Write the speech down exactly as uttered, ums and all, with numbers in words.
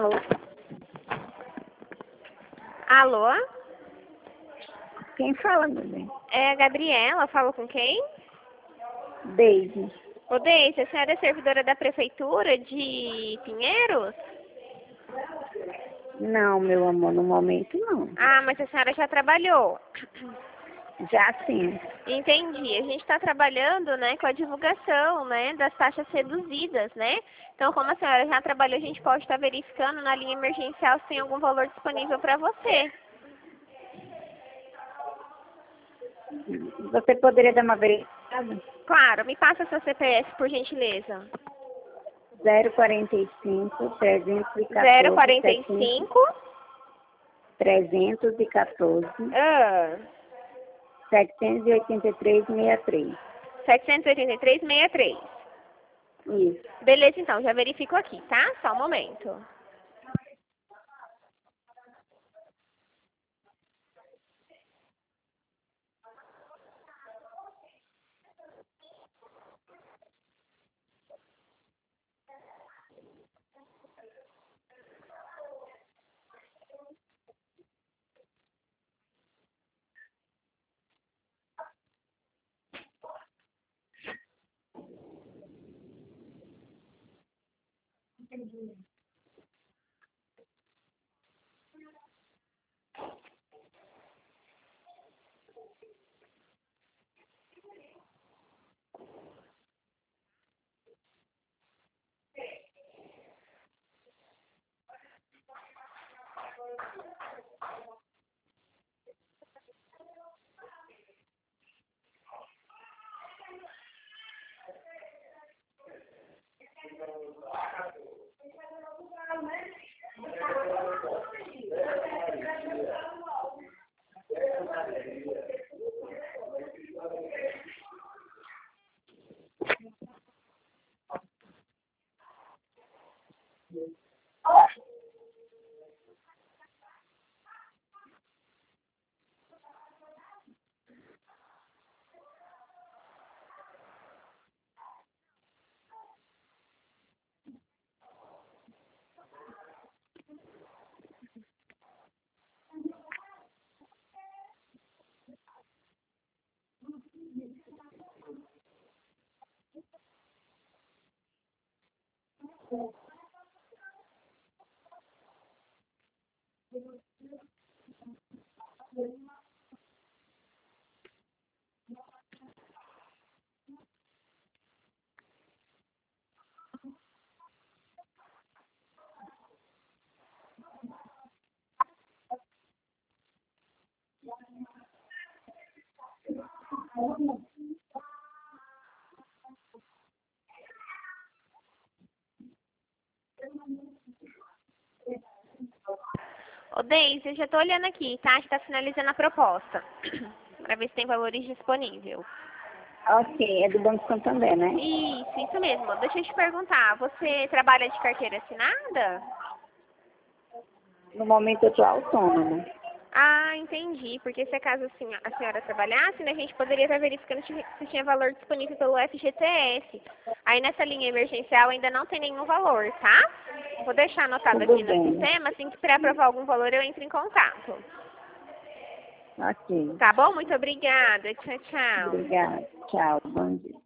Alô? Alô? Quem fala, meu bem? É a Gabriela, falo com quem? Deise. Ô, Deise, a senhora é servidora da prefeitura de Pinheiros? Não, meu amor, no momento não. Ah, mas a senhora já trabalhou. Já sim. Entendi. A gente está trabalhando, né, com a divulgação, né, das taxas reduzidas, né? Então, como a senhora já trabalhou, a gente pode estar verificando na linha emergencial se tem algum valor disponível para você. Você poderia dar uma verificada? Claro, me passa seu C P F, por gentileza. zero quarenta e cinco, trezentos e zero quatorze, quarenta e cinco. trezentos e quatorze, Ah, setecentos e oitenta e três, sessenta e três. setecentos e oitenta e três, sessenta e três. Isso. Beleza, então, já verifico aqui, tá? Só um momento. Ô, Deise, eu já tô olhando aqui, tá? Está finalizando a proposta. Para ver se tem valores disponíveis. Ok, é do Banco Santander, né? Isso, isso mesmo. Deixa eu te perguntar, você trabalha de carteira assinada? No momento eu estou autônoma. Ah, entendi. Porque se acaso assim, a senhora trabalhasse, né, a gente poderia estar verificando se se tinha valor disponível pelo F G T S. Aí nessa linha emergencial ainda não tem nenhum valor, tá? Vou deixar anotado Tudo aqui no bem. sistema, assim que para aprovar algum valor eu entro em contato. Ok. Tá bom? Muito obrigada. Tchau, tchau. Obrigada. Tchau. Bom dia.